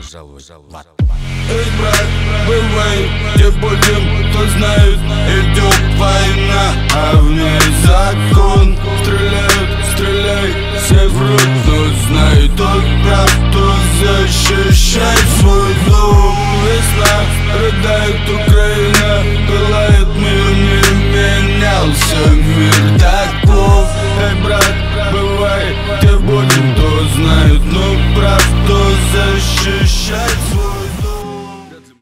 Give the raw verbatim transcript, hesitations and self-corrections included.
пожалуй. Эй, брат, бывай, где будем, кто знает, идет война, а в ней закон. Стреляют, стреляй, все врут, но знай, тот прав, кто защищает свой дом. Весна рыдает,